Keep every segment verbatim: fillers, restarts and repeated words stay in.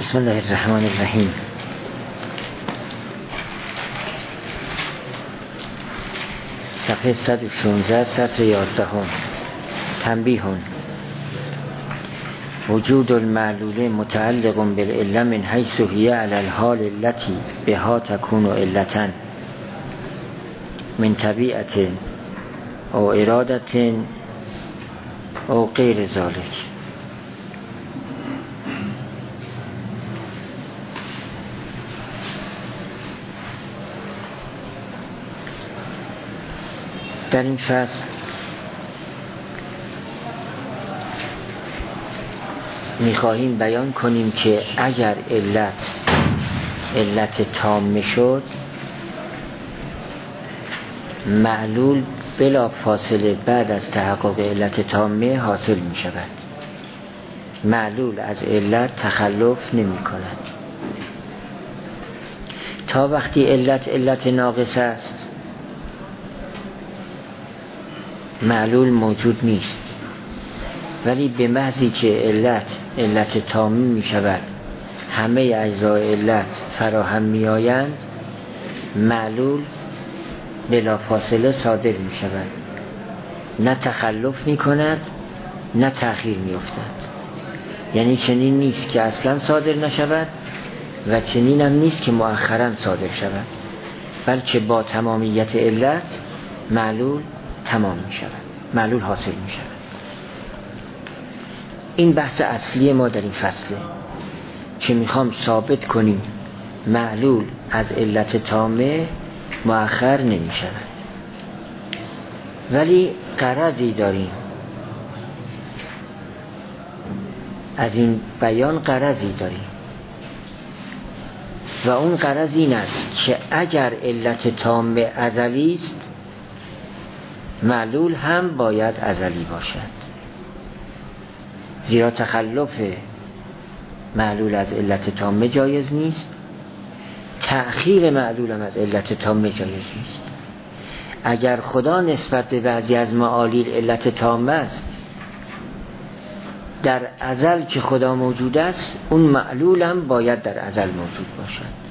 بسم الله الرحمن الرحیم. صفحه صد و شانزده سطر یازده. تنبیه: وجود المعلول متعلق بالعله من حیث هی علی الحال التي بها تكون علة من طبیعت او ارادت او غیر ذلك. در این فصل میخواهیم بیان کنیم که اگر علت علت تام شد، معلول بلا فاصله بعد از تحقق علت تامه حاصل می شود. معلول از علت تخلف نمی کند. تا وقتی علت علت ناقص است، معلول موجود نیست. ولی به محضی که علت علت تامه می شود، همه اجزای علت فراهم می آیند، معلول بلا فاصله صادر می شود. نه تخلف می کند نه تأخیر می افتد. یعنی چنین نیست که اصلا صادر نشود و چنین هم نیست که مؤخرا صادر شود، بلکه با تمامیت علت معلول تمام می شود، معلول حاصل می شود. این بحث اصلی ما در این فصله که میخوام ثابت کنیم معلول از علت تامه مؤخر نمی شود. ولی غرضی داریم از این بیان، غرضی داریم و اون غرض این است که اگر علت تامه ازلی است، معلول هم باید ازلی باشد، زیرا تخلف معلول از علت تامه جایز نیست، تأخیر معلول هم از علت تامه جایز نیست. اگر خدا نسبت به بعضی از معالیل علت تامه است، در ازل که خدا موجود است، اون معلول هم باید در ازل موجود باشد.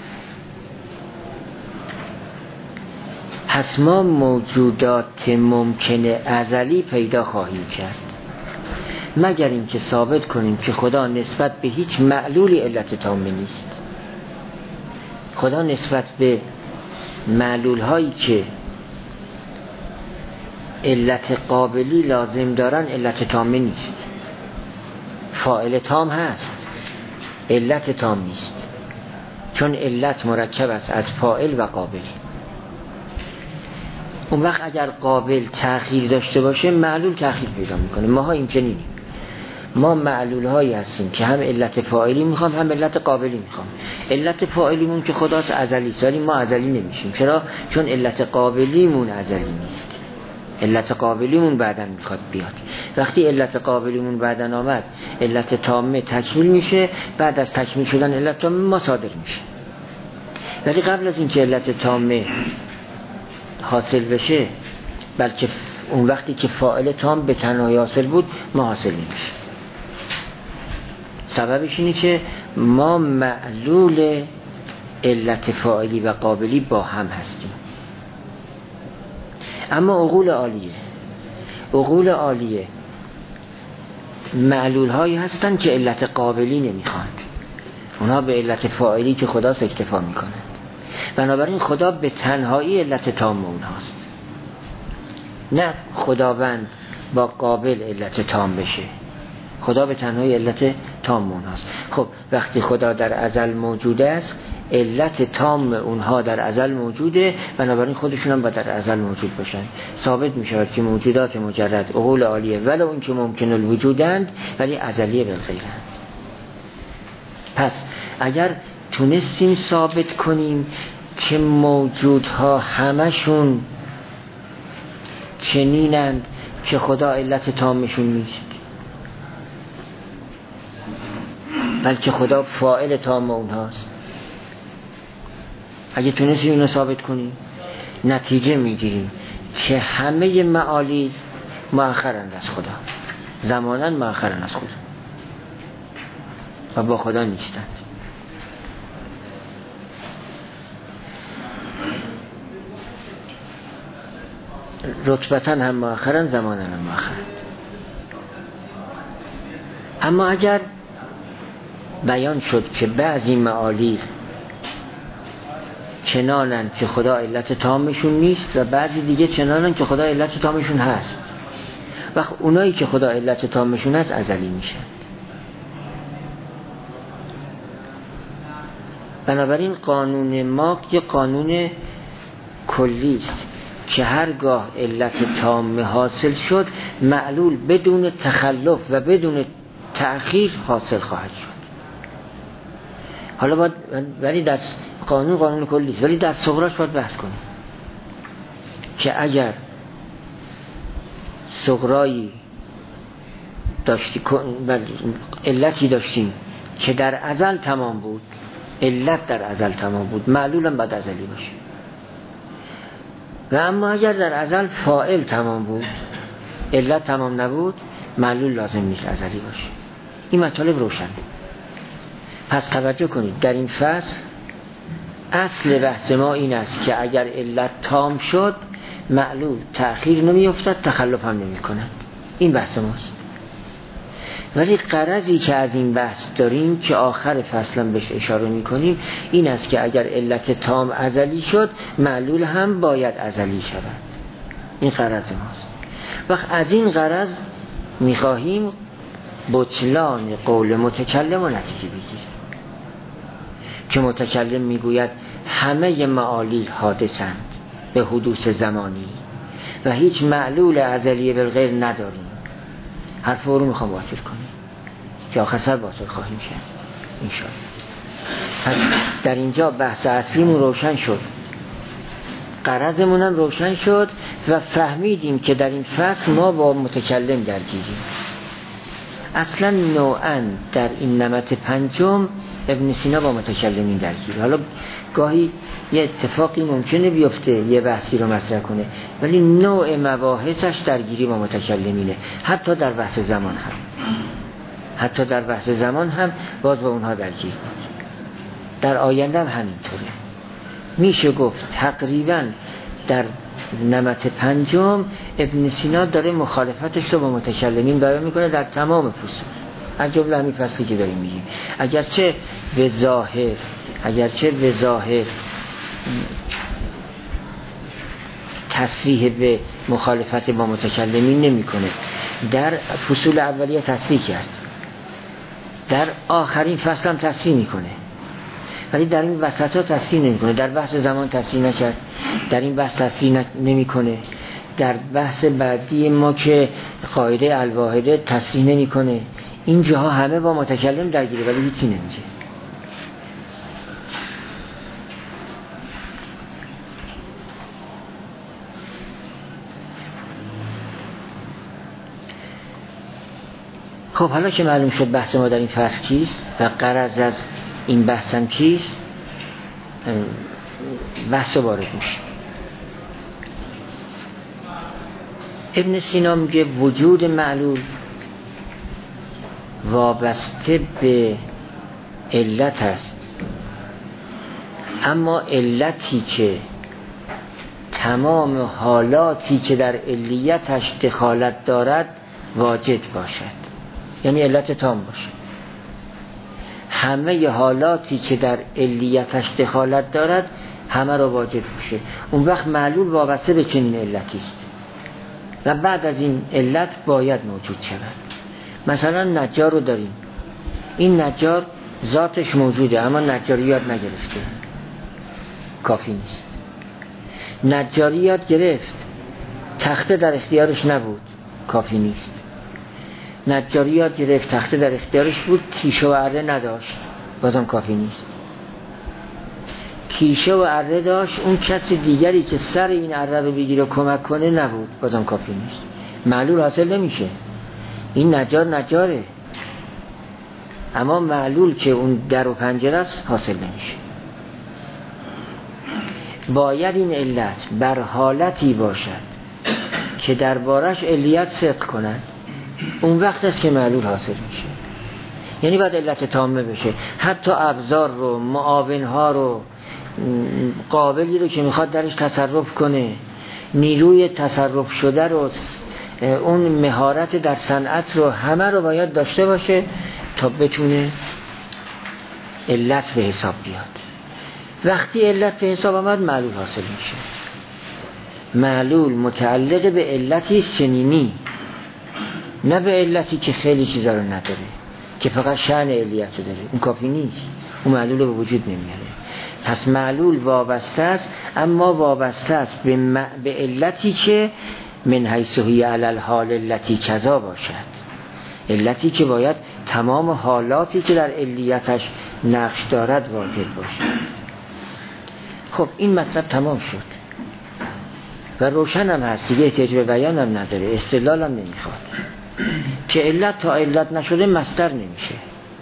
پس ما موجودات ممکن ازلی پیدا خواهیم کرد، مگر اینکه ثابت کنیم که خدا نسبت به هیچ معلولی علت تامه نیست. خدا نسبت به معلول هایی که علت قابلی لازم دارن علت تامه نیست. فاعل تام هست، علت تام نیست، چون علت مرکب است از فاعل و قابل. اون وقت اگر قابل تأخیر داشته باشه، معلول تأخیر پیدا میکنه. ماها این چنینیم. ما معلول هایی هستیم که هم علت فاعلی میخوام هم علت قابلی میخوام. علت فاعلیمون که خداست ازلی، ولی ما ازلی نمیشیم. چرا؟ چون علت قابلیمون ازلی نیست، علت قابلیمون بعداً میخواد بیاد. وقتی علت قابلیمون بعداً آمد، علت تامه تکمیل میشه. بعد از تکمیل شدن علت تامه ما صادر میشه. ولی قبل از اینکه علت تامه حاصل بشه، بلکه اون وقتی که فاعل تام به تنهایی حاصل بود، ما حاصل نمیشه. سببش اینه که ما معلول علت فاعلی و قابلی با هم هستیم. اما عقول عالیه عقول عالیه معلول هایی هستن که علت قابلی نمیخوان. اونا به علت فاعلی که خداست اکتفا میکنن. بنابراین خدا به تنهایی علت تام اونهاست، نه خداوند با قابل علت تام بشه. خدا به تنهایی علت تام اونهاست. خب وقتی خدا در ازل موجوده است، علت تام اونها در ازل موجوده، بنابراین خودشون هم با در ازل موجود باشن. ثابت می شود که موجودات مجرد عقول عالیه، ولو اون که ممکن الوجودند، ولی ازلیه بالغیرند. پس اگر تونستیم ثابت کنیم که موجودها همشون چنینند که خدا علت تامشون نیست، بلکه خدا فاعل تام اونهاست، اگه تونستیم اینو ثابت کنیم، نتیجه میگیریم که همه معالی مؤخرند از خدا، زماناً مؤخرند از خدا. و با خدا نیستند. رتبتاً هم مؤخرن، زماناً هم مؤخرن. اما اگر بیان شد که بعضی معالی چنانن که خدا علت تامشون نیست و بعضی دیگه چنانن که خدا علت تامشون هست، وقت اونایی که خدا علت تامشون هست ازلی میشن. بنابراین قانون ما یه قانون کلی است که هرگاه علت تام حاصل شد، معلول بدون تخلف و بدون تأخیر حاصل خواهد شد. حالا باید ولی در قانون قانون کلی است، ولی در صغراش باید بحث کنیم که اگر صغرایی داشتی علتی داشتیم که در ازل تمام بود، علت در ازل تمام بود، معلولم باید ازلی باشه. و اما اگر در ازل فاعل تمام بود، علت تمام نبود، معلول لازم نیست ازلی باشه. این مطالب روشنه. پس توجه کنید، در این فصل اصل بحث ما این است که اگر علت تام شد، معلول تأخیر نمی افتد، تخلف هم نمی کند. این بحث ماست. ولی غرضی که از این بحث داریم که آخر فصل هم بهش اشاره می کنیم این است که اگر علت تام ازلی شد، معلول هم باید ازلی شود. این غرض ماست. وقت از این غرض می خواهیم بطلان قول متکلم و نتیجه بگیریم که متکلم می گوید همه معالی حادثند به حدوث زمانی و هیچ معلول ازلی بالغیر نداریم. حرف رو میخوام باطل کنیم که آخر سر باطل خواهیم شد انشاءالله. پس در اینجا بحث اصلیمون روشن شد، غرضمون هم روشن شد و فهمیدیم که در این فصل ما با متکلم درگیریم. اصلا نوعاً در این نمط پنجم ابن سینا با متکلمین درگیره. حالا گاهی یه اتفاقی ممکنه بیفته یه بحثی رو مطرح کنه، ولی نوع مباحثش درگیری با متکلمینه. حتی در بحث زمان هم حتی در بحث زمان هم باز با اونها درگیر بود. در آینده هم همینطوره. میشه گفت تقریبا در نمط پنجم ابن سینا داره مخالفتش رو با متکلمین بیان میکنه در تمام فصول، از جمله همین فصلی که داریم میگیم. اگرچه به ظاهر اگرچه به ظاهر تصریح به مخالفت با متکلمین نمیکنه، در فصول اولیه تصریح کرد، در آخرین فصل هم تصریح میکنه، ولی در این وسط ها تصریح نمیکنه. در بحث زمان تصریح نکرد، در این بحث تصریح نمیکنه، در بحث بعدی ما که قاعده الواحده تصریح نمیکنه. این جاها همه با متکلم درگیره ولی هیچی نمیگه. خب حالا که معلوم شد بحث ما در این فصل چیست و غرض از این بحث هم چیست، بحث وارد میشه. ابن سینا میگه وجود معلول وابسته به علت است، اما علتی که تمام حالاتی که در علیتش دخالت دارد واجد باشد، یعنی علت تام باشه. همه حالاتی که در علیتش دخالت دارد همه را واجد باشه. اون وقت معلول وابسته به چنین علتی است و بعد از این علت باید موجود شود. مثلا نجار رو داریم، این نجار ذاتش موجوده اما نجاریات نگرفته، کافی نیست. نجاریات گرفت، تخته در اختیارش نبود، کافی نیست. نجاریات گرفت، تخته در اختیارش بود، تیشه و اره نداشت، بازم کافی نیست. تیشه و اره داشت، اون کسی دیگری که سر این اره رو بگیره کمک کنه نبود، بازم کافی نیست. معلول حاصل نمیشه. این نجار نجاره اما معلول که اون در و پنجره است حاصل نمیشه. باید این علت بر حالتی باشد که دربارش علیت صدق کند، اون وقت است که معلول حاصل میشه. یعنی باید علت تامه بشه. حتی ابزار رو، معاونها رو، قابلی رو که میخواد درش تصرف کنه، نیروی تصرف شده رو، اون مهارت در صنعت رو، همه رو باید داشته باشه تا بتونه علت به حساب بیاد. وقتی علت به حساب آمد معلول حاصل میشه. معلول متعلق به علتی سنینی، نه به علتی که خیلی چیزا رو نداره، که فقط شأن علیت داره. اون کافی نیست، اون معلول به وجود نمیاره. پس معلول وابسته است، اما وابسته است به, م... به علتی که من حیث هی علی الحال التی کذا باشد، علتی که باید تمام حالاتی که در علیتش نقش دارد واجد باشد. خب این مطلب تمام شد و روشن هم هست دیگه، احتیاج به بیان هم نداره، استدلال هم نمیخواد. که علت تا علت نشده مصدر نمیشه،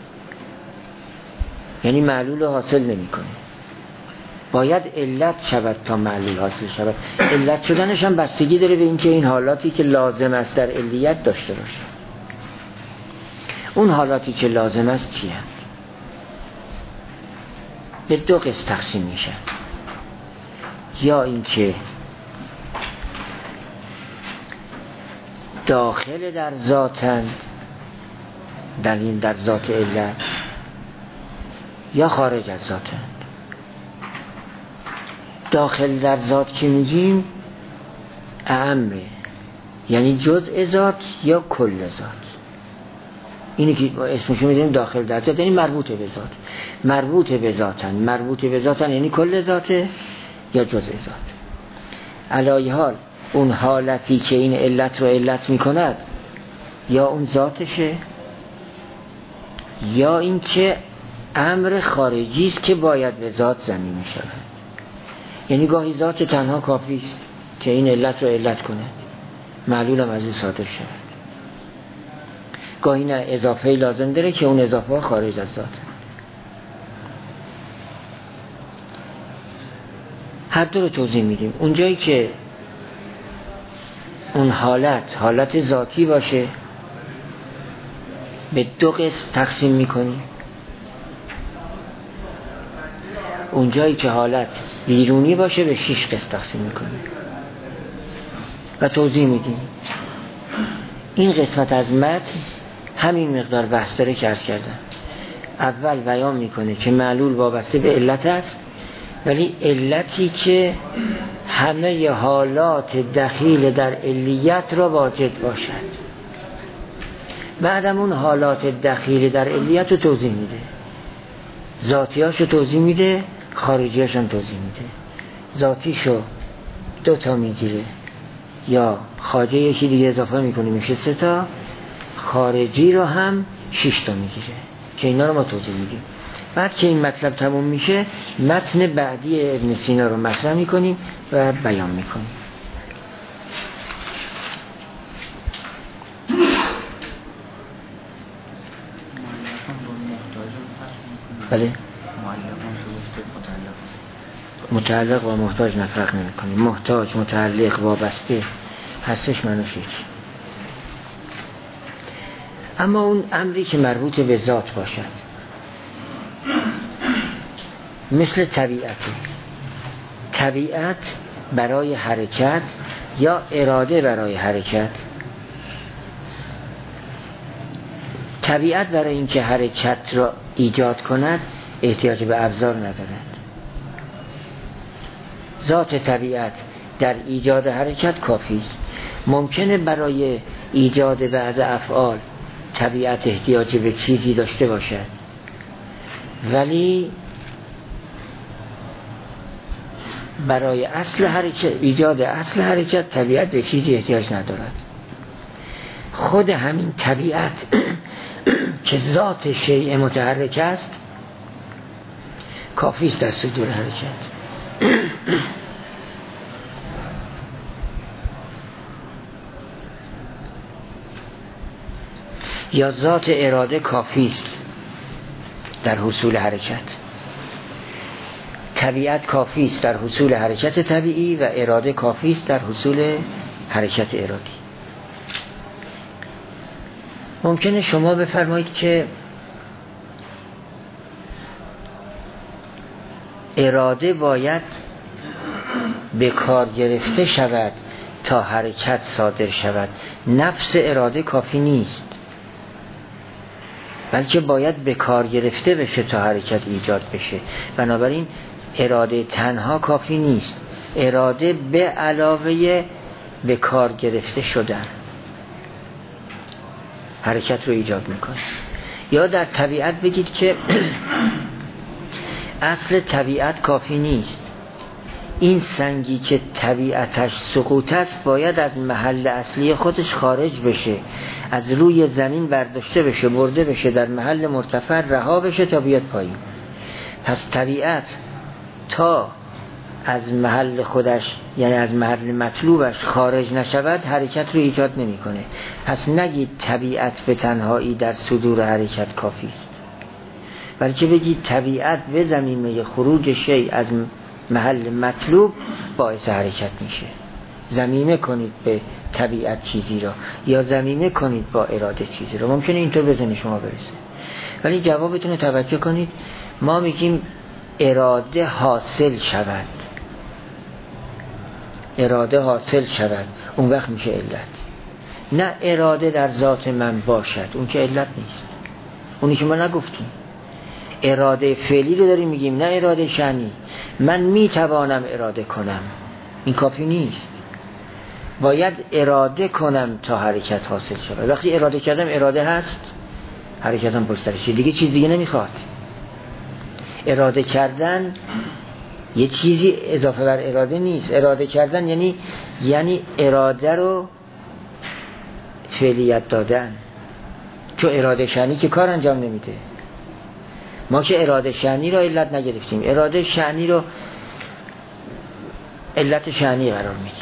یعنی معلول حاصل نمیکنه. باید علت شود تا معلول حاصل شود. علت شدنش هم بستگی داره به اینکه این حالاتی که لازم است در علیت داشته باشه. اون حالاتی که لازم است چی هست؟ به دو قسم تقسیم میشن. یا اینکه داخل در ذاتن، در این در ذات علت، یا خارج از ذاتن. داخل در ذات که میگیم اعمه، یعنی جزء ذات یا کل ذات. اینی که اسمشو میذاریم داخل در ذات، یعنی مربوط به ذات. مربوط به ذاتن، مربوط به ذاتن یعنی کل ذاته یا جزء ذات. علی حال اون حالتی که این علت رو علت میکند یا اون ذاتشه، یا این که امر خارجی است که باید به ذات زمینه شود. یعنی گاهی ذات تنها کافی است که این علت رو علت کند، معلول هم از او صادر شود. گاهی نه اضافه لازم داره که اون اضافه خارج از ذات. هر دو رو توضیح میدیم. اونجایی که اون حالت حالت ذاتی باشه به دو قسم تقسیم میکنیم. اونجایی که حالت بیرونی باشه به شش قسم تقسیم میکنیم و توضیح میدیم. این قسمت از متن همین مقدار بحث داره که عرض کردم. اول بیان میکنه که معلول وابسته به علت است، ولی علتی که همه حالات دخیل در علیت را واجد باشد. بعدم اون حالات دخیل در علیت رو توضیح میده، ذاتیاش رو توضیح میده، خارجیاش هم توضیح میده. ذاتیشو دو تا میگیره یا خارجی یکی دیگه اضافه میکنه میشه سه تا، خارجی رو هم شش تا میگیره که اینا رو ما توضیح میدیم. بعد که این مطلب تموم میشه متن بعدی ابن سینا رو مطرح میکنیم و بیان میکنیم. بله، متعلق و محتاج نفرق نمی کنیم. محتاج، متعلق، وابسته هستش منوش هیچ. اما اون امری که مربوط به ذات باشد مثل طبیعتی، طبیعت برای حرکت یا اراده برای حرکت، طبیعت برای اینکه حرکت را ایجاد کند احتیاج به ابزار ندارد. ذات طبیعت در ایجاد حرکت کافی است. ممکنه برای ایجاد بعض افعال طبیعت احتیاج به چیزی داشته باشد، ولی برای اصل حرکت، ایجاد اصل حرکت، طبیعت به چیزی احتیاج ندارد. خود همین طبیعت که ذات شیء متحرک است کافی است در صدور حرکت. یا ذات اراده کافی است در حصول حرکت. طبیعت کافی است در حصول حرکت طبیعی و اراده کافی است در حصول حرکت ارادی. ممکنه شما بفرمایید که اراده باید به کار گرفته شود تا حرکت صادر شود. نفس اراده کافی نیست، بلکه باید به کار گرفته بشه تا حرکت ایجاد بشه. بنابراین اراده تنها کافی نیست، اراده به علاوه به کار گرفته شدن حرکت رو ایجاد میکنه. یا در طبیعت بگید که اصل طبیعت کافی نیست، این سنگی که طبیعتش سقوط است باید از محل اصلی خودش خارج بشه، از روی زمین برداشته بشه، برده بشه، در محل مرتفع رها بشه تا بیاد پایین. پس طبیعت تا از محل خودش، یعنی از محل مطلوبش خارج نشود حرکت رو ایجاد نمیکنه. پس نگید طبیعت به تنهایی در صدور حرکت کافی است، بلکه بگید طبیعت به زمینه خروج شیء از محل مطلوب باعث حرکت میشه. زمینه کنید به طبیعت چیزی را یا زمینه کنید با اراده چیزی را. ممکنه اینطور بزنی شما برسه، ولی جوابتون رو توجه کنید. ما میگیم اراده حاصل شود، اراده حاصل شود، اون وقت میشه علت. نه اراده در ذات من باشد، اون که علت نیست، اونی که ما نگفتیم. اراده فعلی رو داریم میگیم، نه اراده شأنی. من میتوانم اراده کنم، این کافی نیست، باید اراده کنم تا حرکت حاصل شود. وقتی اراده کردم اراده هست، حرکتم پشت سرشه، دیگه چیز دیگه نمیخواد. اراده کردن یه چیزی اضافه بر اراده نیست. اراده کردن یعنی یعنی اراده رو فعلیت دادن. چون اراده شأنی که کار انجام نمیده. ما که اراده شأنی رو علت نگرفتیم، اراده شأنی رو علت شأنی قرار میدیم.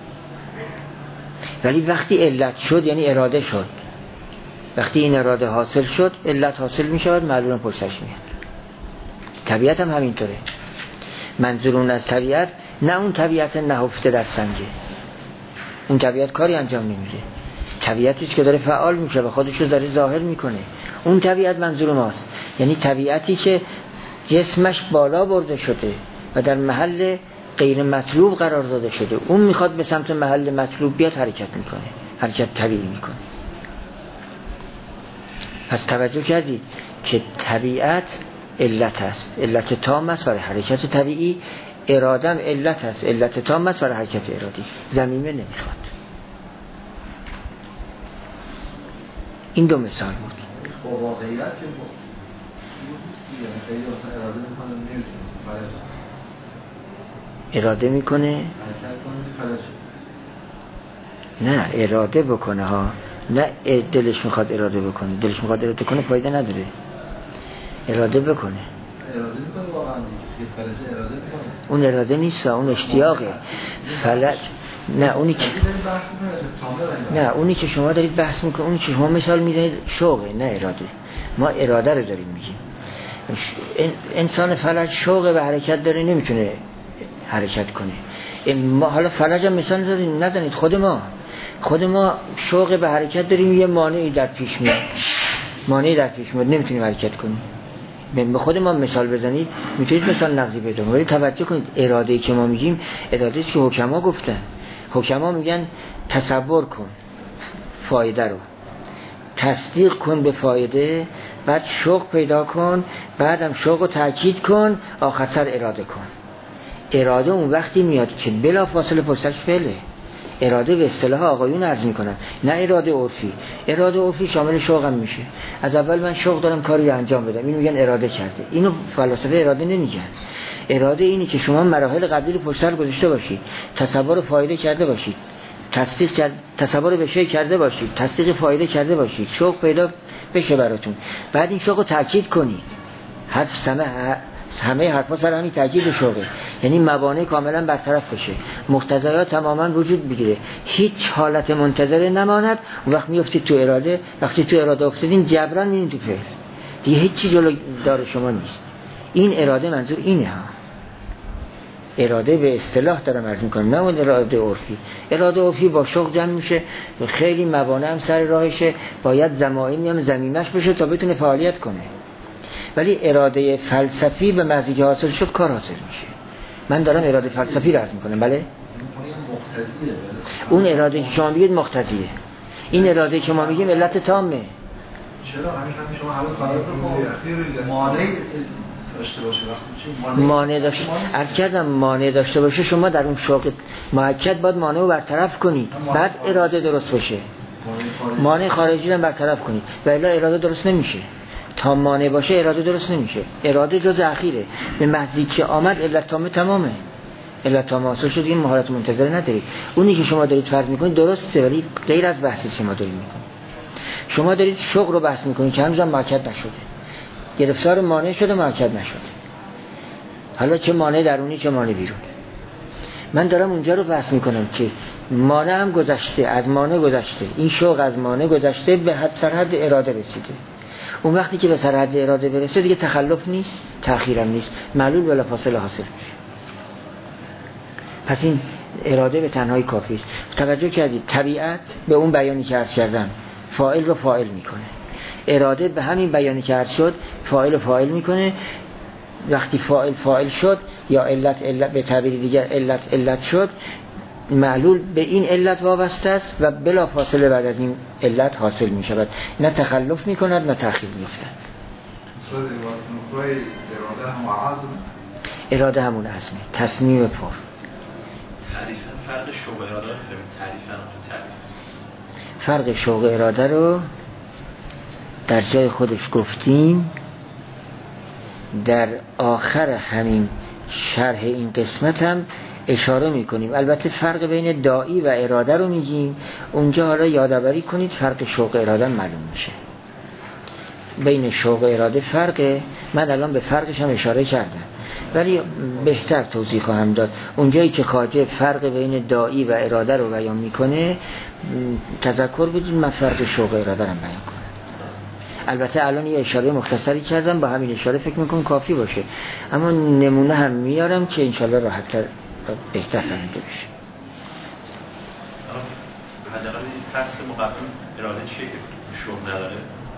ولی وقتی علت شد یعنی اراده شد، وقتی این اراده حاصل شد علت حاصل میشود، معلوم پشتش میاد. طبیعت هم همینطوره. منظورون از طبیعت نه اون طبیعت نهفته در سنگه، اون طبیعت کاری انجام نمیده، طبیعتی است که داره فعال میشه و خودش رو داره ظاهر میکنه. اون طبیعت منظور ماست، یعنی طبیعتی که جسمش بالا برده شده و در محل غیر مطلوب قرار داده شده، اون میخواد به سمت محل مطلوب بیاد، حرکت میکنه، حرکت طبیعی میکنه. پس توجه کردید که طبیعت علت است، علت تام است برای حرکت طبیعی. ارادم علت است، علت تام است برای حرکت ارادی. زمینه نمیخواد. این دو مثال بود. با واقعیت که با خیلی اصلا اراده میکنه نمیتونه اراده میکنه نه اراده بکنه ها، نه دلش میخواد اراده بکنه. دلش میخواد اراده کنه فایده نداره. اراده بکنه، اراده میکنه واقعا دیگه. فلج اراده میکنه، اون اراده نیست، اون اشتیاقه. فلج نه اونی که نه اونی که شما دارید بحث میکنید، اونی که شما مثال میزنید شوقه، نه اراده. ما اراده رو داریم میگیم. انسان فلج شوق به حرکت داره، نمیتونه حرکت کنه. ما حالا فلج هم مثال نداریم، ندانید خود ما خود ما شوق به حرکت داریم، یه مانعی در پیش میاد، مانعی در پیش میاد، نمیتونیم حرکت کنیم. به خود ما مثال بزنید میتونید مثال نقضی پیدا کنید. ولی توجه کنید اراده‌ای که ما میگیم اراده است که حکما گفتن. حکما میگن تصور کن فایده رو، تصدیق کن به فایده، بعد شوق پیدا کن، بعدم شوق رو تاکید کن، آخر سر اراده کن. اراده اون وقتی میاد که بلا فاصله پشتش فعله. اراده به اصطلاح آقایون عرض میکنن، نه اراده عرفی. اراده عرفی شامل شوقم میشه. از اول من شوق دارم کاری رو انجام بدم، اینو میگن اراده کرده. اینو فلاسفه اراده نمیگن. اراده اینی که شما مراحل قبلی رو پشت سر گذاشته باشید، تصور فایده کرده باشید، تصدیق کرد، تصور به شی کرده باشید، تصدیق فایده کرده باشید، شوق پیدا بشه براتون، بعد این شوق رو تاکید کنید. حرف سمع همه حرفا سر همین تاکید شوقه، یعنی موانع کاملا برطرف بشه، مقتضیات تماما وجود بگیره، هیچ حالت منتظره نماند. اون وقت میافتید تو اراده. وقتی تو اراده افتادین جبران میرین تو فعل، دیگه هیچی جلو دار شما نیست. این اراده منظور اینه ها. اراده به اصطلاح دارم عرض میکنم، نه اون اراده عرفی. اراده عرفی با شوق جمع میشه، خیلی موانع هم سر راهشه، باید زمائمی هم زمیمش بشه تا بتونه فعالیت کنه. ولی اراده فلسفی به محضی که حاصل شد کار حاصل میشه. من دارم اراده فلسفی رو عرض میکنم. بله اون اراده که شما میگید مقتضیه، این اراده که ما میگیم علت تامه. چرا همیشه شما حالا قرار رو مانع داشته باشه وقتی مانع داشته عرض کردم مانع داشته باشه، شما در اون شوق مؤکد باید مانع رو برطرف کنید بعد اراده درست بشه. مانع خارجی رو برطرف کنید و الا اراده درست نمیشه. تا مانع باشه اراده درست نمیشه. اراده جز اخیره. به محضی که آمد علت تامه تمامه. علت تامه حاصل شد، این مهارت منتظره ندارید. اونی که شما دارید فرض میکنید درسته ولی غیر از بحثی که ما داریم میکنیم. شما دارید شوق رو بحث میکنید که هنوز هم مؤکد نشده، گرفتار مانع شده مؤکد نشده. حالا چه مانع درونی چه مانع بیرون. من دارم اونجا رو بحث میکنم که مانع هم گذشته، از مانع گذشته، این شوق از مانع گذشته به حد سرحد اراده رسیده. اون وقتی که به سرحد اراده برسه دیگه تخلف نیست، تأخیرم نیست، معلول بلا فاصله حاصل میشه. پس این اراده به تنهایی کافی است. توجه کردید طبیعت به اون بیانی که عرض کردم فاعل رو فاعل میکنه، اراده به همین بیانی که عرض شد فاعل رو فاعل میکنه. وقتی فاعل فاعل شد یا علت علت به تعبیر دیگر علت علت شد، معلول به این علت وابسته است و بلا فاصله بعد از این علت حاصل می شود، نه تخلف می کند نه تأخیر می افتد. اراده همون عزمه، تصمیم پر. تعریفاً فرق شوق اراده رو تعریفاً تعریف فرق شوق اراده رو در جای خودش گفتیم. در آخر همین شرح این قسمت هم اشاره میکنیم. البته فرق بین داعی و اراده رو میگیم، اونجا حالا یادآوری کنید فرق شوق اراده معلوم میشه. بین شوق اراده فرقه، من الان به فرقش هم اشاره کردم ولی بهتر توضیح خواهم داد. اونجایی که خواجه فرق بین داعی و اراده رو بیان میکنه تذکر بدید من فرق شوق اراده رو بیان کنم. البته الان یه اشاره مختصری کردم، با همین اشاره فکر میکنم کافی باشه، اما نمونه هم میارم که انشالله راحت‌تر بهتر فهمیده بشه. حداقل این فصل مقدم اراده چیه که شوق نداره؟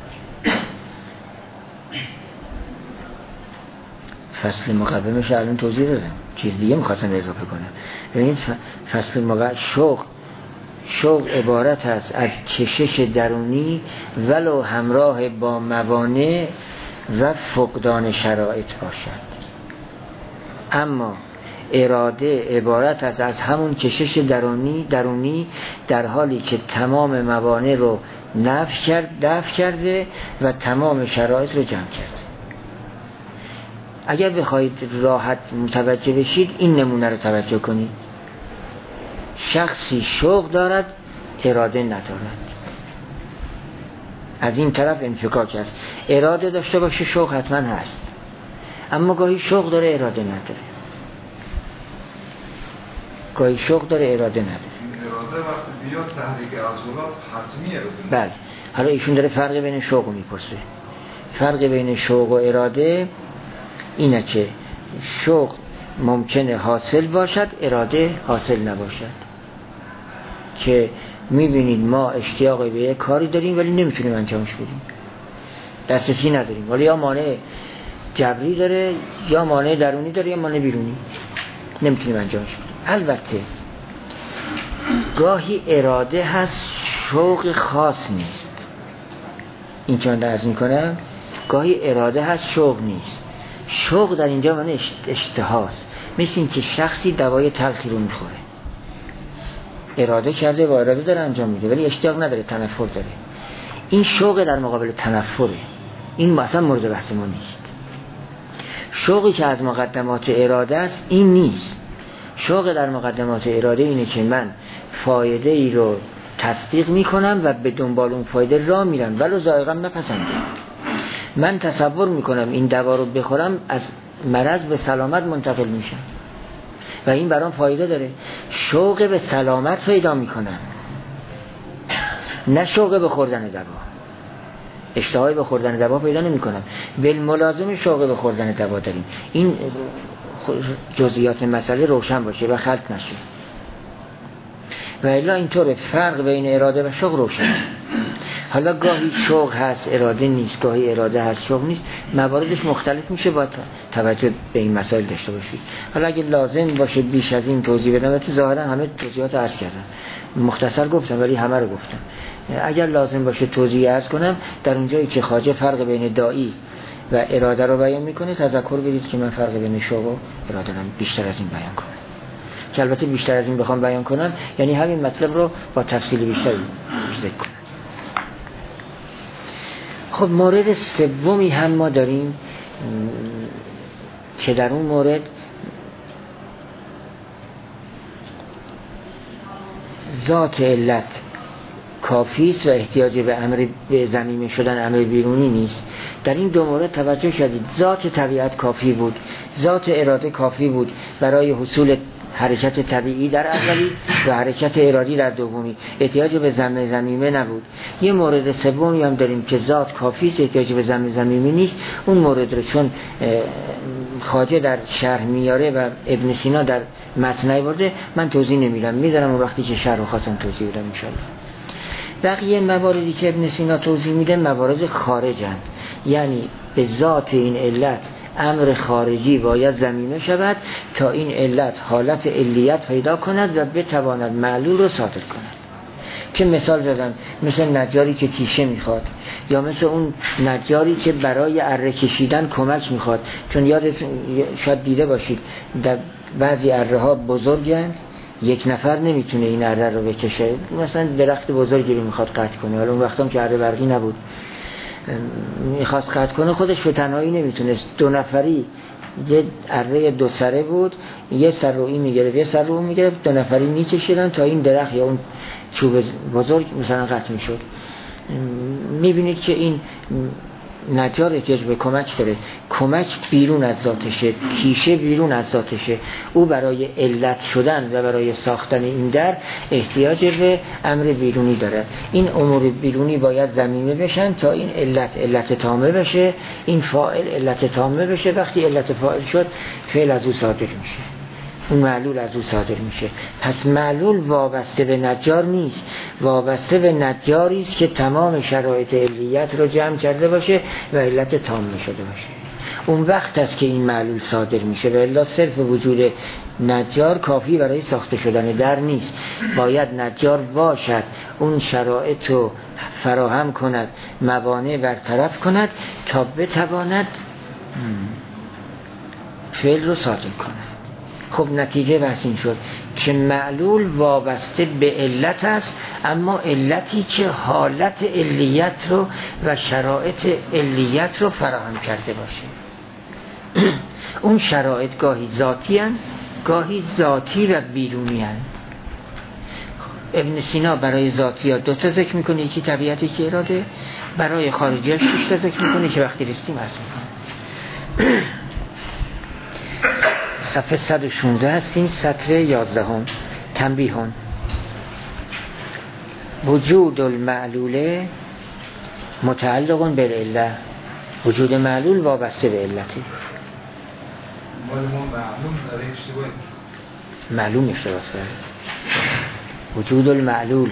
فصل مقدمش الان توضیح دادم، چیز دیگه میخواستم اضافه کنم. ببینید فصل مقدم شوق شوق عبارت است از کشش درونی ولو همراه با موانع و فقدان شرایط باشد. اما اراده عبارت است از همون کشش درونی درونی در حالی که تمام موانع رو نفی کرد دفع کرده و تمام شرایط رو جمع کرده. اگر بخواید راحت متوجه بشید این نمونه رو توجه کنید. شخصی شوق دارد اراده ندارد، از این طرف انفکاک است. اراده داشته باشه شوق حتما هست، اما گاهی شوق داره اراده نداره، گاهی شوق داره اراده نداره. اراده وقتی بیاد تحریک عضلات حتمیه. بله. حالا ایشون داره فرق بین شوق رو میپرسه. فرق بین شوق و اراده اینه که شوق ممکنه حاصل باشد اراده حاصل نباشد. که میبینید ما اشتیاق به یک کاری داریم ولی نمیتونیم انجامش بدیم، دسترسی نداریم، ولی یا مانع جبری داره یا مانع درونی داره یا مانع بیرونی، نمیتونیم انجامش بدیم. البته گاهی اراده هست شوق خاص نیست، این چون درز میکنم گاهی اراده هست شوق نیست. شوق در اینجا معنی اشتهاست، مثل این که شخصی دوای تلخی رو میخوره، اراده کرده و اراده داره انجام میده ولی اشتیاق نداره، تنفر داره. این شوق در مقابل تنفره، این اصلا مورد بحث ما نیست. شوقی که از مقدمات اراده است این نیست. شوق در مقدمات اراده اینه که من فایده ای رو تصدیق میکنم و به دنبال اون فایده راه میرم ولو ذائقه‌ام نپسنده. من تصور میکنم این دوا رو بخورم از مرض به سلامت منتقل میشم و این برام فایده داره. شوق به سلامت پیدا میکنم، نه شوق به خوردن دوا. اشتهای به خوردن دوا پیدا نمیکنم، بالملازم شوق به خوردن دوا داریم. این جزئیات مسئله روشن باشه و خلط نشه و الا اینطوره. فرق بین اراده و شوق روشن. حالا گاهی شوق هست اراده نیست، گاهی اراده هست شوق نیست، مواردش مختلف میشه، با توجه به این مسائل داشته باشید. حالا اگه لازم باشه بیش از این توضیح بدم، البته ظاهرا همه توضیحات عرض کردم، مختصر گفتم ولی همه رو گفتم. اگر لازم باشه توضیح عرض کنم، در اونجایی که خواجه فرق بین داعی و اراده رو بیان میکنه تذکر بدید که من فرق بین شوق و اراده رو بیشتر از این بیان کنم، که البته بیشتر از این بخوام بیان کنم یعنی همین مطلب رو با تفصیل بیشتری ذکر کنم. خب مورد سومی هم ما داریم که در اون مورد ذات علت کافی است و احتیاج به امر به ضمیمه شدن امر بیرونی نیست. در این دو مورد توجه شدید، ذات طبیعت کافی بود، ذات اراده کافی بود برای حصول حرکت طبیعی در اولی و حرکت ارادی در دومی، احتیاج به ضم ضمیمه نبود. یه مورد سومی هم داریم که ذات کافی است، احتیاج به ضم ضمیمه نیست. اون مورد رو چون خواجه در شرح میاره و ابن سینا در متن نیاورده من توضیح نمیدم، میذارم اون وقتی که شرح خواستم توضیح بدم ان شاء الله. بقیه مواردی که ابن سینا توضیح میده موارد خارجند، یعنی به ذات این علت امر خارجی باید ضمیمه شود تا این علت حالت علیت پیدا کند و بتواند معلول رو صادر کند. که مثال زدم، مثل نجاری که تیشه میخواد، یا مثل اون نجاری که برای اره کشیدن کمک میخواد. چون یادتون شاید دیده باشید در بعضی اره ها بزرگند، یک نفر نمیتونه این اره رو بکشه، مثلا درخت بزرگی رو میخواد قطع کنه، حالا اون وقتا که اره برقی نبود میخواست قطع کنه، خودش به تنهایی نمیتونست، دو نفری، یه اره دو سره بود، یه سر رو این میگرفت یه سر رو اون میگرفت، دو نفری میکشیدن تا این درخت یا اون چوب بزرگ مثلا قطع میشد. میبینید که این نجار احتیاج به کمک داره، کمک بیرون از ذاتشه، کیشه بیرون از ذاتشه. او برای علت شدن و برای ساختن این در احتیاج به امر بیرونی داره. این امور بیرونی باید ضمیمه بشن تا این علت علت تامه بشه، این فاعل علت تامه بشه. وقتی علت فاعل شد فعل از او صادر میشه، اون معلول از او صادر میشه. پس معلول وابسته به نجار نیست، وابسته به نجاری است که تمام شرایط علیت رو جمع کرده باشه و علت تامه شده باشه. اون وقت است که این معلول صادر میشه، و الا صرف وجود نجار کافی برای ساخته شدن در نیست. باید نجار باشد، اون شرایط رو فراهم کند، موانع برطرف کند تا بتواند فعل رو صادر کند. خب نتیجه بحث این شد که معلول وابسته به علت است، اما علتی که حالت علیت رو و شرایط علیت رو فراهم کرده باشه. اون شرایط گاهی ذاتی هستند، گاهی ذاتی و بیرونی هستند. ابن سینا برای ذاتی ها دو تا ذکر میکنه، یکی طبیعتی که اراده، برای خارجی ها شش تا ذکر میکنه که وقتی رسیدیم عرض میکنه. صفحه صد و شانزده هستیم، سطر یازدهم. تنبیهون: وجود المعلول متعلق بالعله، وجود معلول وابسته به علتی. معلوم اشتباس برد وجود المعلول.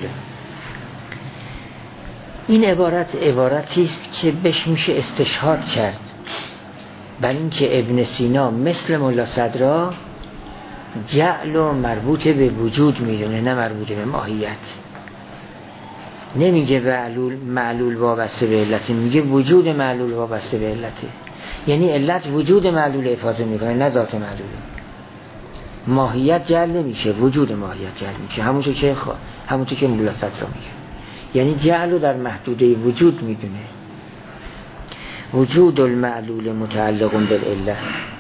این عبارت عبارتی است که بهش میشه استشهاد کرد، بل اینکه ابن سینا مثل مولا صدرا جعل و مربوط به وجود میدونه، نه مربوط به ماهیت. نمیگه معلول معلول وابسته به علت، میگه وجود معلول وابسته به علته. یعنی علت وجود معلول افاضه میکنه، نه ذات معلول. ماهیت جعل نمیشه، وجود ماهیت جعل میشه، همونطور که خوا... همونطور که مولا صدرا میگه. یعنی جعل رو در محدوده وجود میدونه. وجود المعلول متعلق بالعله،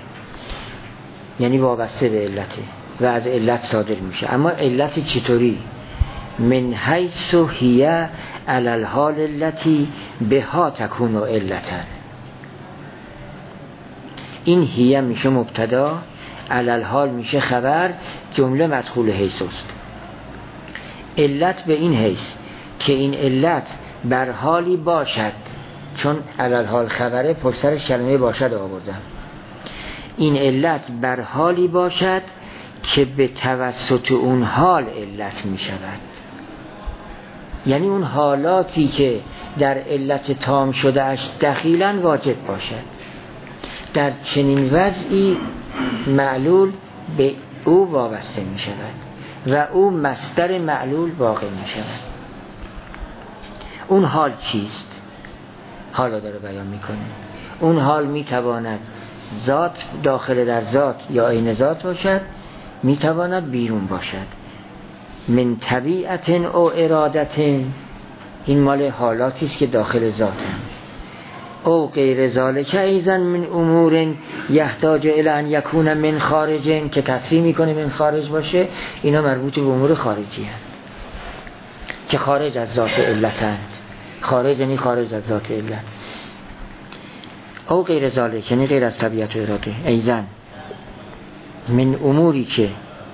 یعنی وابسته به علته و از علت صادر میشه. اما علت چطوری؟ من حیث هی علی الحال التي بها تکون علتا. این هی میشه مبتدا، علی الحال میشه خبر، جمله مدخول حیث است. علت به این حیث که این علت بر حالی باشد، چون علل حال خبره پشتر کلمه باشد آوردم. این علت بر حالی باشد که به توسط اون حال علت می شود. یعنی اون حالاتی که در علت تام شده اش دخیلاً واجد باشد. در چنین وضعی معلول به او وابسته می شود و او مصدر معلول واقع می شود. اون حال چیست؟ حالا داره بیان می کنه. اون حال می تواند ذات داخل در ذات یا عین ذات باشد، می تواند بیرون باشد. من طبیعت او ارادت، این مال حالاتی است که داخل ذاتن. او غیر ذالک ایضا من امور یحتاج الی ان یکون من خارج، که تصریح میکنه من خارج باشه، اینا مربوط به امور خارجی هست که خارج از ذات علتند. خارج یعنی خارج از ذات علت. او غیر ذالک یعنی غیر از طبیعت و اراده، ایضا من اموری که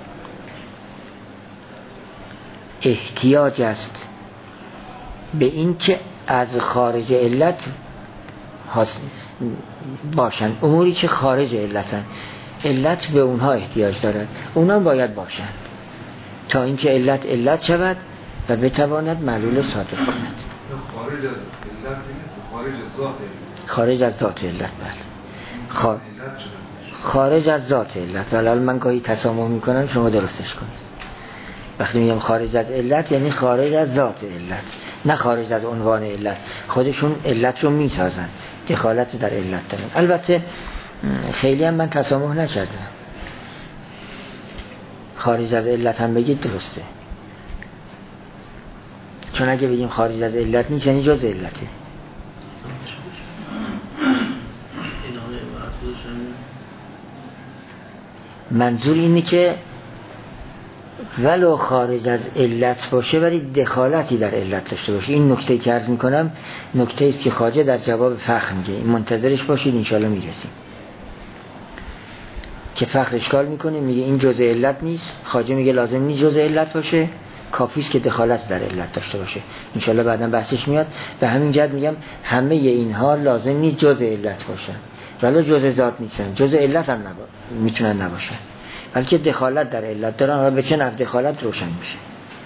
احتیاج است به این که از خارج علت باشن، اموری که خارج علتن، علت به اونها احتیاج دارد، اونها باید باشند تا اینکه علت علت شود و بتواند معلول صادر کند. خارج از علت نیست، خارج از ذات علت. خارج از ذات علت، بله. خار... خارج از ذات علت. بله، من گاهی تسامح میکنم، شما درستش کنید. وقتی میگم خارج از علت یعنی خارج از ذات علت، نه خارج از عنوان علت. خودشون علت رو میسازن، دخالت در علت دارن. البته خیلی هم من تسامح نکردم، خارج از علت هم بگید درسته، چون اگه بگیم خارج از علت نیست یعنی جز علته. منظور اینه که ولو خارج از علت باشه ولی دخالتی در علت داشته باشه. این نکته که عرض میکنم نکته است که خواجه در جواب فخر میگه، منتظرش باشید انشالله میرسیم. که فخر اشکال میکنه، میگه این جزء علت نیست، خواجه میگه لازم نیست جزء علت باشه، کافیست که دخالت در علت داشته باشه. انشالله بعدا بحثش میاد. به همین جهت میگم همه اینها لازم نیست جزء علت باشن، ولی جزء ذات نیستن، جزء علت هم نبا... میتونن نباشن، بلکه دخالت در علت دارن. و به چه نحو دخالت روشن میشه.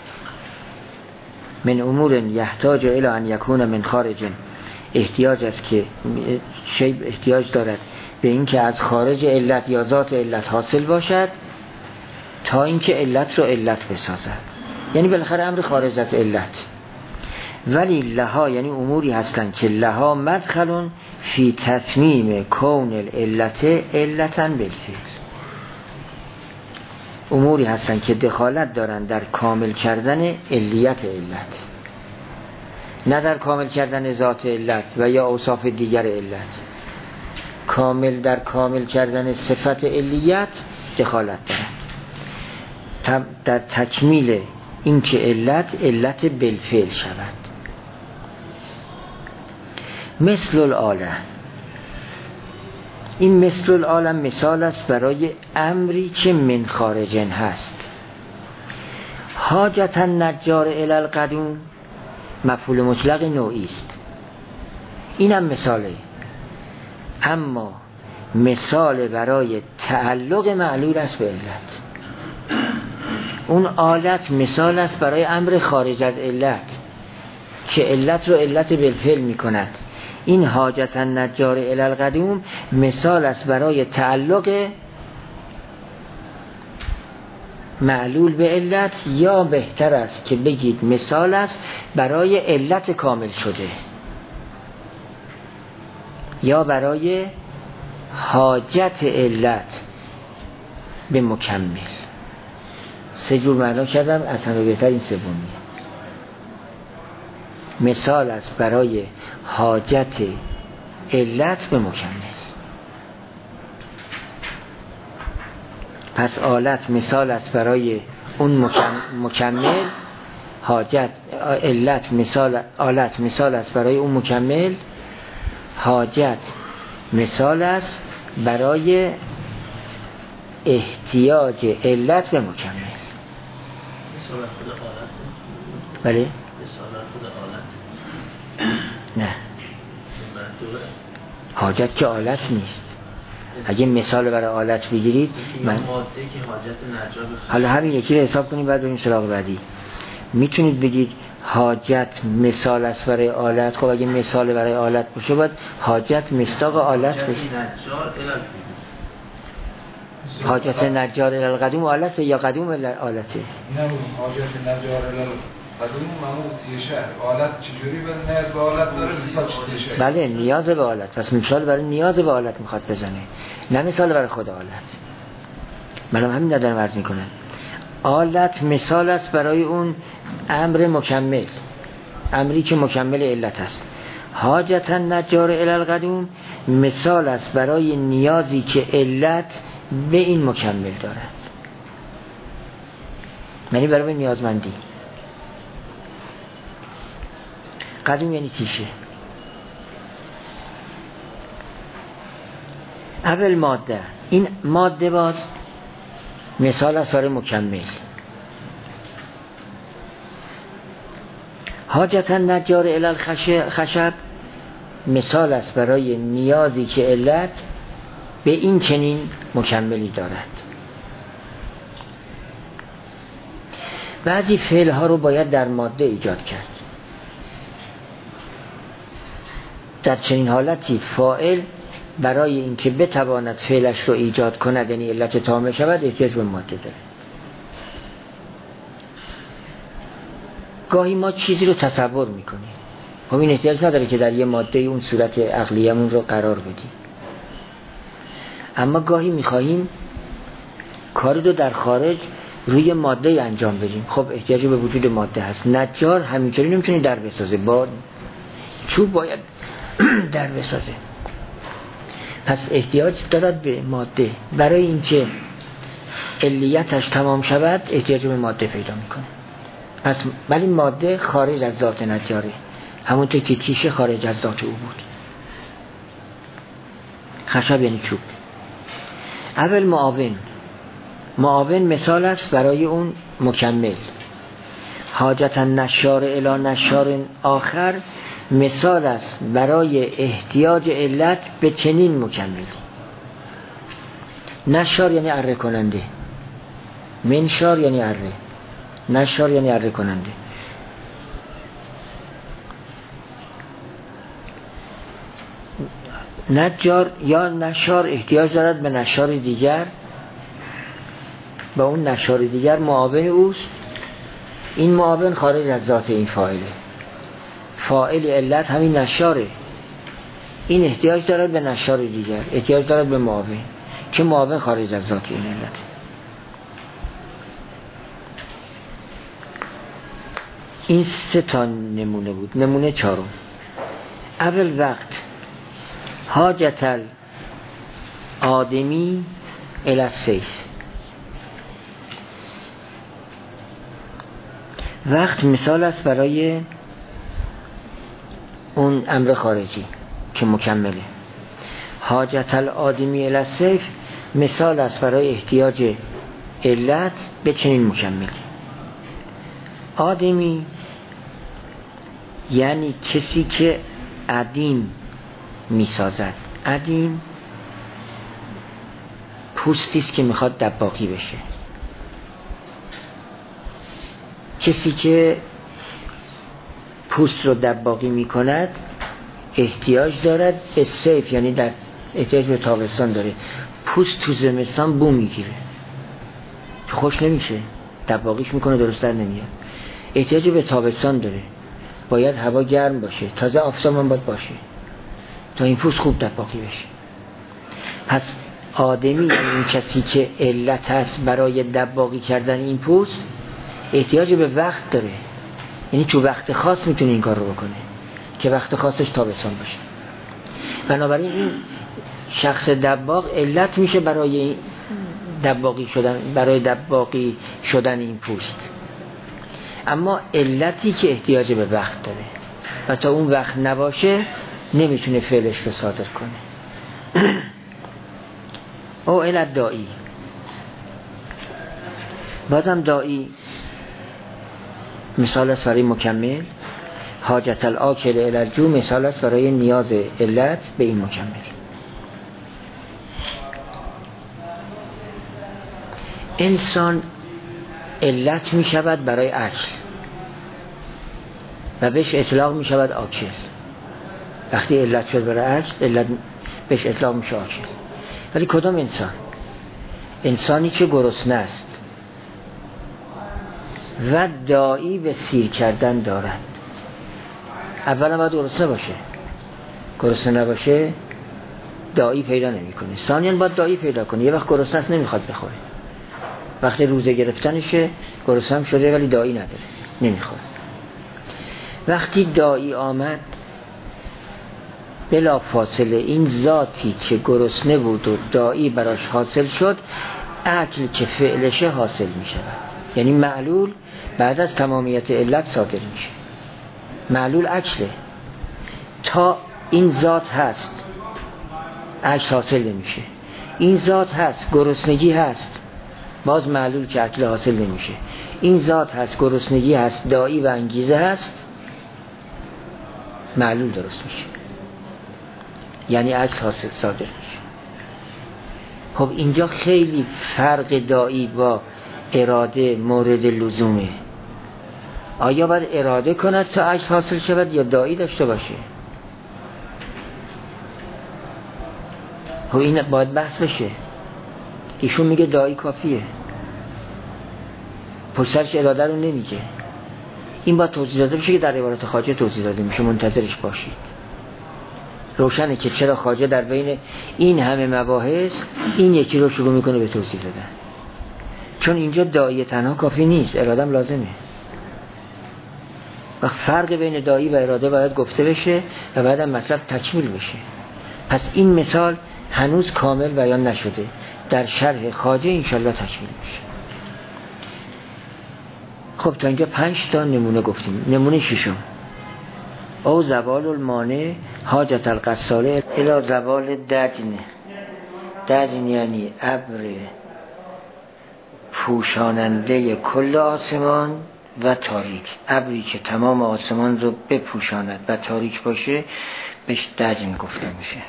من امور یحتاج الی ان یکون من خارج، احتیاج است که شی احتیاج دارد به این که از خارج علت یا ذات علت حاصل باشد تا اینکه علت رو علت بسازد، یعنی بالاخره امر خارج از علت. ولی لها یعنی اموری هستند که لها مدخلون فی تتمیم کون العلت علتن بالفعل، اموری هستند که دخالت دارند در کامل کردن علیت علت، نه در کامل کردن ذات علت و یا اوصاف دیگر علت. کامل در کامل کردن صفت علیت دخالت دارند، در تکمیل این که علت علت بالفعل شود. مثل العالم، این مثل العالم مثال است برای امری که من خارجن هست. حاجت النجار الی القدوم مفعول مطلق نوعی است، اینم مثاله، اما مثال برای تعلق معلول است به علت. اون آلت مثال است برای امر خارج از علت که علت رو علت بالفعل می کند. این حاجت النجار الی القدوم مثال است برای تعلق معلول به علت، یا بهتر است که بگید مثال است برای علت کامل شده یا برای حاجت علت به مکمل. سه جور معنا کردم، اصلا بهتر این سومی. مثال است برای حاجت علت به مکمل. پس آلت مثال است برای اون مکمل، حاجت علت مثال، آلت مثال است برای اون مکمل، حاجت مثال است برای احتیاج علت به مکمل. مثال خود آلت. بله؟ مثال خود آلت. نه. حاجت که آلت نیست. اگه مثال برای آلت بگیرید من ماده که حاجت نجار، حالا همین یکی رو حساب کنیم بعد بریم سراغ بعدی. میتونید بگید حاجت مثال است برای آلت. خب اگه مثال برای آلت باشه باید حاجت مصداق آلت بشه. حاجت نجار الالقدوم آلته یا قدوم آلته؟ نه حاجت نجار الالقدوم معمول تیشه آلت چجوری به نیاز به آلت داره مثال تیشه؟ بله نیاز به آلت، پس مثال برای نیاز به آلت میخواد بزنه، نه مثال برای خود آلت. من همین ندارم عرض میکنم آلت مثال است برای اون امر مکمل، امری که مکمل علت است. حاجت نجار الالقدوم مثال است برای نیازی که علت به این مکمل دارد، یعنی برای نیازمندی. قدوم یعنی تیشه. اول ماده، این ماده باز مثال است برای مکمل. حاجت نجار الالخشب مثال است برای نیازی که علت به این چنین مکملی دارد. بعضی فعل ها رو باید در ماده ایجاد کرد. در چنین حالتی فاعل برای اینکه بتواند فعلش رو ایجاد کند، یعنی علت تامه شود، احتیاج به ماده داره. گاهی ما چیزی رو تصور میکنیم، خب این احتیاج نداره که در یه ماده اون صورت عقلیمون رو قرار بدیم. اما گاهی میخواهیم کاری رو در خارج روی ماده انجام بدیم، خب احتیاج به وجود ماده هست. نجار همینطوری نمیتونه در بسازه، با چوب باید در بسازه، پس احتیاج دارد به ماده. برای اینکه علیتش تمام شود احتیاج به ماده پیدا میکنه. پس ولی ماده خارج از ذات نجاره، همونطور که تیشه خارج از ذات او بود. خشب یعنی چوب. اول معاون، معاون مثال است برای اون مکمل. حاجت نشار الی نشار آخر مثال است برای احتیاج علت به چنین مکملی. نشار یعنی اره کننده، منشار یعنی اره، نشار یعنی اره کننده. نجار یا نشار احتیاج دارد به نشار دیگر، به اون نشار دیگر معاون اوست. این معاون خارج از ذات این فاعله، فاعل علت همین نشاره. این احتیاج دارد به نشار دیگر، احتیاج دارد به معاون که معاون خارج از ذات این علت. این سه تا نمونه بود. نمونه چهارم، اول وقت حاجت الآدمی الی السیف. وقت مثال است برای اون امر خارجی که مکمله. حاجت الآدمی الی السیف مثال است برای احتیاج علت به چنین مکملی. آدمی یعنی کسی که عدیم می سازد. عدیم پوستی است که میخواد دباغی بشه. کسی که پوست رو دباغی می کند احتیاج دارد به سیف، یعنی در احتیاج به تابستان داره. پوست تو زمستان بو میگیره، خوش نمیشه، دباغیش میکنه درست در نمیاد. احتیاج به تابستان داره، باید هوا گرم باشه، تازه آفتاب هم باید باشه تا این پوست خوب دباغی بشه. پس آدمی یعنی این کسی که علت هست برای دباغی کردن این پوست، احتیاج به وقت داره، یعنی تو وقت خاص میتونه این کار رو بکنه که وقت خاصش تابستان باشه. بنابراین این شخص دباغ علت میشه برای دباغی شدن، برای دباغی شدن این پوست. اما علتی که احتیاج به وقت داره و تا اون وقت نباشه نمیتونه فعلش رو صادر کنه. او علت دائی، بازم دائی مثال است برای مکمل. حاجت الآکل الی الجو مثال است برای نیاز علت به این مکمل. انسان علت می شود برای اکل. و بهش اطلاق می شود آکل. وقتی علت شد برای عجل، علت بهش اطلاق می شود آکل. ولی کدام انسان؟ انسانی که گرسنه است و داعی به سیر کردن دارد. اولا باید گرسنه باشه، گرسنه نباشه داعی پیدا نمی کنه. ثانیاً باید داعی پیدا کنه. یه وقت گرسنه است نمیخواد بخوره، وقتی روزه گرفتنشه گرسنه شده ولی داعی نداره نمیخوره. وقتی داعی آمد بلا فاصله این ذاتی که گرسنه بود و داعی براش حاصل شد، اکل که فعلشه حاصل می شود. یعنی معلول بعد از تمامیت علت صادر میشه. معلول اکله. تا این ذات هست اکل حاصل نمیشه. این ذات هست گرسنگی هست، باز معلول که اکل حاصل نمیشه. این ذات هست گرسنگی هست، داعی و انگیزه هست، معلول درست میشه، یعنی اکل حاصل صادر میشه. خب اینجا خیلی فرق داعی با اراده مورد لزومه. آیا باید اراده کند تا اکل حاصل شود یا داعی داشته باشه؟ خب این باید بحث بشه. ایشون میگه داعی کافیه، پشترش اراده رو نمیگه. این باید توضیح داده بشه که در عبارت خواجه توضیح داده میشه، منتظرش باشید. روشنه که چرا خواجه در بین این همه مباحث این یکی رو شروع میکنه به توضیح دادن. چون اینجا داعی تنها کافی نیست، اراده هم لازمه. و فرق بین داعی و اراده باید گفته بشه و بعد هم مطلب تکمیل بشه. پس این مثال هنوز کامل بیان نشده، در شرح خواجه انشالله تکمیل میشه. خب تا اینجا پنج تا نمونه گفتیم. نمونه ششم، او زوال المانع حاجت القصاله الی زوال دجن. دجن یعنی ابر پوشاننده کل آسمان و تاریک. ابری که تمام آسمان رو بپوشاند و تاریک باشه بهش دجن گفته میشه.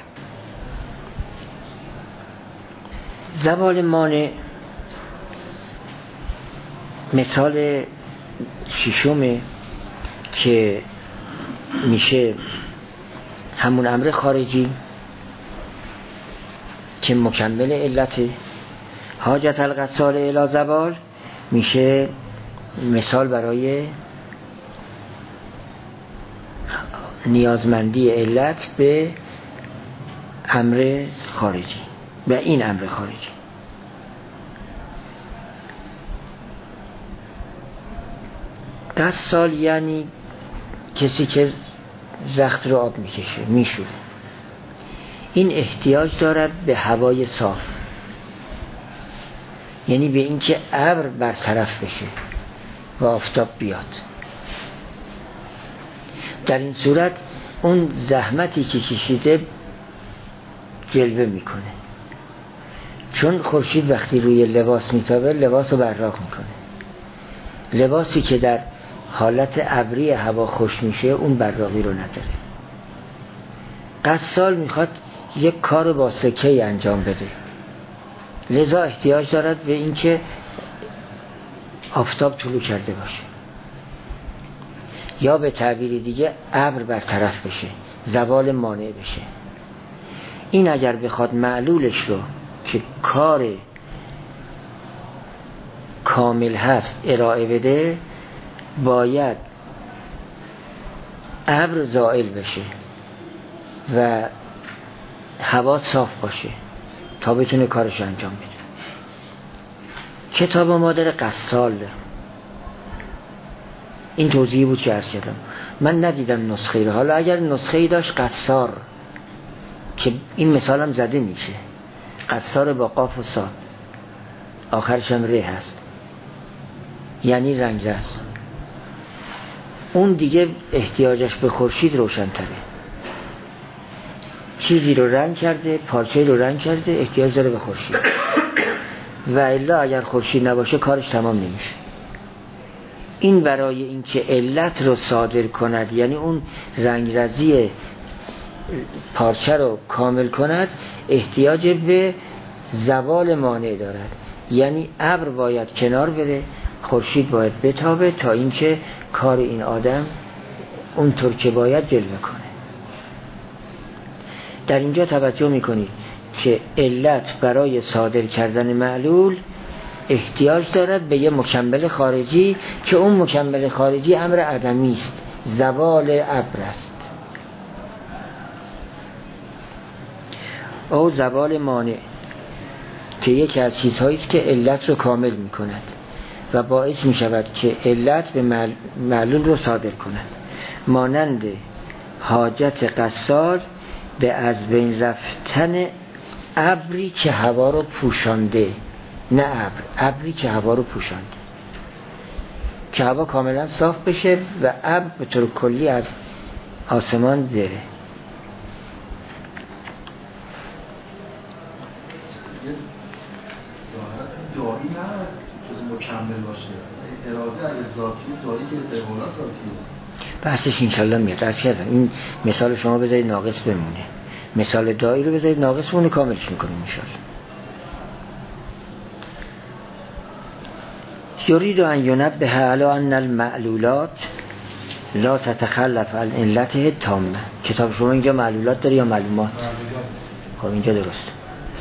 زوال مانع مثال ششمه که میشه همون امر خارجی که مکمل علته. حاجت القصاله الی زوال میشه مثال برای نیازمندی علت به امر خارجی، به این امر خارجی. قصال یعنی کسی که رخت رو آب میکشه، میشوره. این احتیاج دارد به هوای صاف، یعنی به اینکه ابر برطرف بشه و آفتاب بیاد. در این صورت اون زحمتی که کشیده جلوه میکنه، چون خورشید وقتی روی لباس میتابه لباس رو براق میکنه. لباسی که در حالت ابری هوا خوش میشه اون براقی رو نداره. قصال میخواد یک کار با سکه انجام بده، لذا احتیاج دارد به اینکه آفتاب طلوع کرده باشه، یا به تعبیر دیگه ابر برطرف بشه، زوال مانع بشه. این اگر بخواد معلولش رو که کار کامل هست ارائه بده، باید ابر زائل بشه و هوا صاف باشه تا بتونه کارش انجام بده. کتاب مادر قصال این توضیحی بود که عرض کردم. من ندیدم نسخه رو، حالا اگر نسخه‌ای داشت قصار، که این مثال هم زده میشه، قصار با قاف و صاد آخرش هم ره هست، یعنی رنگرز. اون دیگه احتیاجش به خورشید روشن تره. چیزی رو رنگ کرده، پارچه رو رنگ کرده، احتیاج داره به خورشید و الا اگر خورشید نباشه کارش تمام نمیشه. این برای اینکه علت رو صادر کند، یعنی اون رنگرزی پارچه رو کامل کند، احتیاج به زوال مانع دارد. یعنی ابر باید کنار بره، خورشید باید بتابه تا اینکه کار این آدم اونطور که باید جلوه کنه. در اینجا توجه میکنید که علت برای صادر کردن معلول احتیاج دارد به یه مکمل خارجی که اون مکمل خارجی امر عدمی است، زوال ابر است او زوال مانع، که یکی از چیزهایی است که علت رو کامل میکند و باعث میشود که علت به معلول رو صادر کند، مانند حاجت قصار به از بین رفتن ابری که هوا رو پوشانده، نه ابر، ابری که هوا رو پوشانده، که هوا کاملا صاف بشه و ابر به طور کلی از آسمان بره. دایی نه جز مکمل باشه، اراده اگه ذاتی دایی که احتمالا ذاتیه. بحثش انشالله میاد. از کردم این مثال شما بذارید ناقص بمونه، مثال دایی رو بذارید ناقص بمونه، کاملش میکنیم انشالله. یرید ان ینبه علی ان المعلولات لا تتخلف عن علته تامه. کتاب شما اینجا معلولات داره یا معلومات؟ خب اینجا درسته.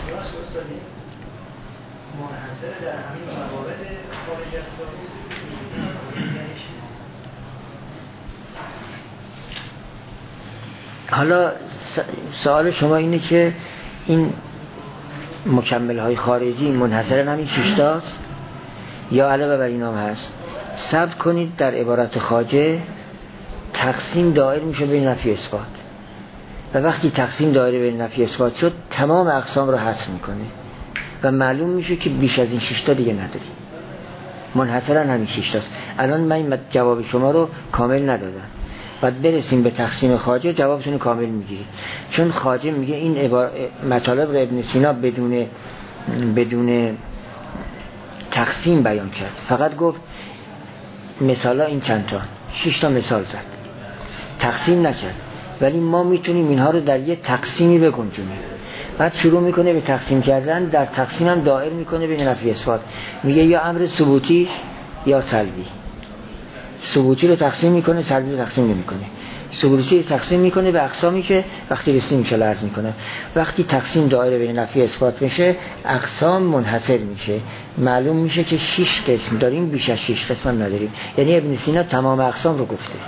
حالا سوال شما اینه که این مکمل های خارجی منحصر همین شیشتاست یا علاوه بر اینا هم هست؟ صبر کنید، در عبارت خواجه تقسیم دایر میشه بین نفی اثبات و وقتی تقسیم دایر بین نفی اثبات شد تمام اقسام رو حذف میکنه و معلوم میشه که بیش از این شیشتا دیگه نداری، منحصرا همین شیشتاست. الان من جواب شما رو کامل ندادم، بعد برسیم به تقسیم خواجه جوابتون رو کامل میگیرید، چون خواجه میگه این عبار... مطالب رو ابن سینا بدون بدون تقسیم بیان کرد، فقط گفت مثالا این چند تا، شش تا مثال زد، تقسیم نکرد. ولی ما میتونیم اینها رو در یه تقسیمی بگنجونیم. بعد شروع میکنه به تقسیم کردن، در تقسیم هم دایر میکنه بین نفی اثبات، میگه یا امر ثبوتی است یا سلبی. ثبوتی رو تقسیم میکنه، سلبی رو تقسیم نمیکنه. ثبوتی رو تقسیم میکنه به اقسامی که وقتی رسیم میشه عرض میکنه. وقتی تقسیم دایر بین نفی اثبات میشه اقسام منحصر میشه، معلوم میشه که شش قسم داریم، بیش از شش قسم هم نداریم. یعنی ابن سینا تمام اقسام رو گفته.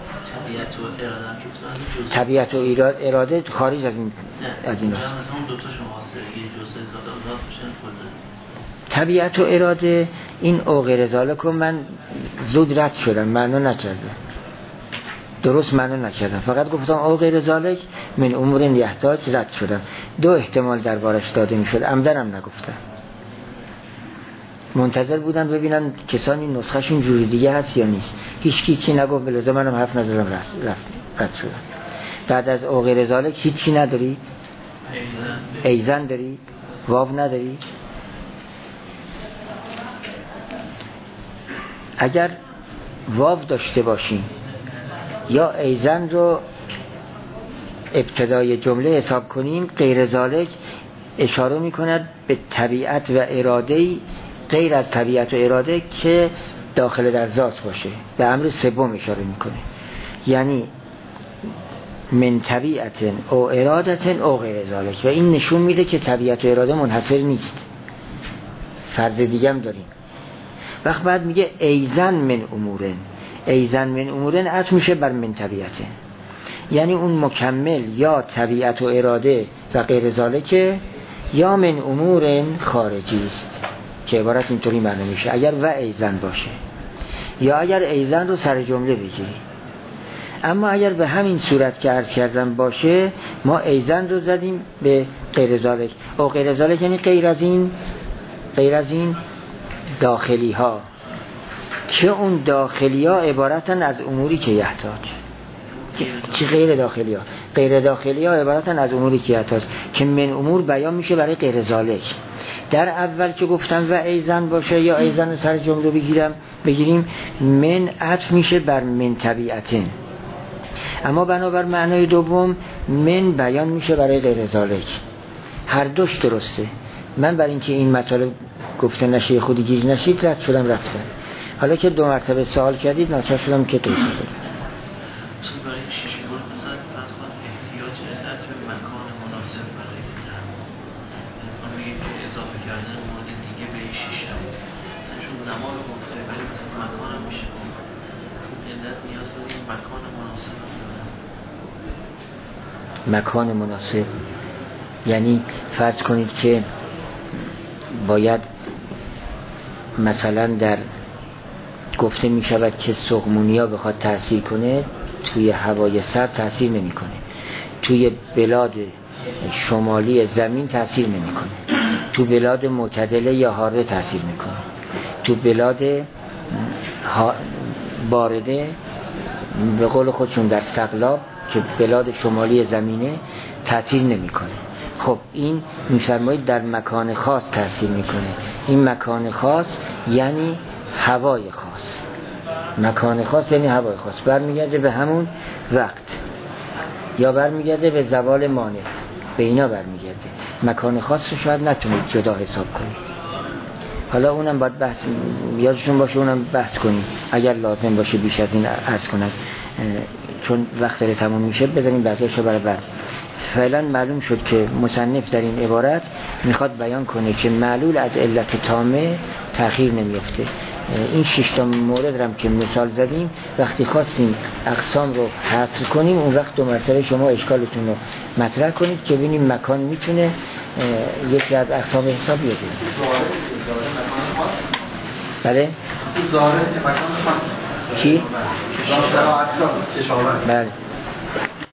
طبیعت و اراده اراده خارج از این از این است. طبیعت و اراده این او غیر ذالک من زود رد شدم، معنا نکردم، درست معنا نکردم، فقط گفتم او غیر ذالک من امور یحتاج، رد شدم. دو احتمال دربارش داده میشد، عمدنم نگفتم. منتظر بودم ببینم کسانی نسخهشون جوری دیگه هست یا نیست. هیچ کی چی نگفت، بلزا منم حرف نزدم، رفت رفت رد شدم. بعد از او غیر ذالک هیچی ندارید؟ ایزن دارید؟ واو ندارید؟ اگر واو داشته باشیم یا ایزن رو ابتدای جمله حساب کنیم، غیر ذالک اشاره میکند به طبیعت و اراده غیر از طبیعت و اراده که داخل در ذات باشه، به امر سوم اشاره میکنه، یعنی من طبیعت او ارادت او غیر ذالک. و این نشون میده که طبیعت و اراده منحصر نیست، فرض دیگه هم داریم. وقت بعد میگه ایزن من امورن، ایزن من امورن عطف میشه بر من طبیعته، یعنی اون مکمل یا طبیعت و اراده و غیر ذالک یا من امورن خارجی است، که عبارت اینطوری معنی میشه اگر و ایزن باشه، یا اگر ایزن رو سر جمله بگیری. اما اگر به همین صورت که عرض کردم باشه، ما ایزن رو زدیم به غیر ذالک. او غیر ذالک یعنی غیر از این، غیر از این داخلی ها، که اون داخلی ها عبارتن از اموری که یحتاج. چی غیر داخلی ها؟ غیر داخلی ها عبارتن از اموری که یحتاج، که من امور بیان میشه برای غیر ذالک. در اول که گفتم و ایزن باشه یا ایزن سر جمله بگیرم بگیریم، من عطف میشه بر من طبیعتن، اما بنابر معنای دوم من بیان میشه برای غیر ذالک. هر دوش درسته. من برای اینکه این مطالب گفته نشه خودی گیر نشید رد شدم رفتم. حالا که دو مرتبه سوال کردید ناچار شدم که توضیح بدم. زمان رو گفته ولی مثل مکان هم میشه علت نیاز به این مکان مناسب. مکان مناسب یعنی فرض کنید که باید مثلا در گفته می شود که سقمونیا بخواد تأثیر کنه توی هوای سرد تأثیر نمی کنه، توی بلاد شمالی زمین تأثیر نمی کنه، تو بلاد معتدله یا حاره تأثیر می کنه، تو بلاد بارده به قول خودشون در سقلاب که بلاد شمالی زمینه تأثیر نمی کنه. خب این می‌فرمایید در مکان خاص تأثیر میکنه. این مکان خاص یعنی هوای خاص، مکان خاص یعنی هوای خاص، برمیگرده به همون وقت یا برمیگرده به زوال مانع، به اینا برمیگرده. مکان خاص رو شاید نتونید جدا حساب کنید، حالا اونم باید بحث یادشون باشه، اونم بحث کنید اگر لازم باشه بیش از این عرض کنم، چون وقت داره تموم میشه بذاریم بقیه‌شو برای بعد. فعلا معلوم شد که مصنف در این عبارت میخواد بیان کنه که معلول از علت تامه تأخیر نمیفته. این شش تا مورد هم که مثال زدیم وقتی خواستیم اقسام رو حصر کنیم اون وقت دو مرتبه شما اشکالتون رو مطرح کنید که ببینیم مکان میتونه یکی از اقسام حساب بده. بله؟ ظاهر مکان خاص. چی؟ ظاهر اقسام کشاورز. بله.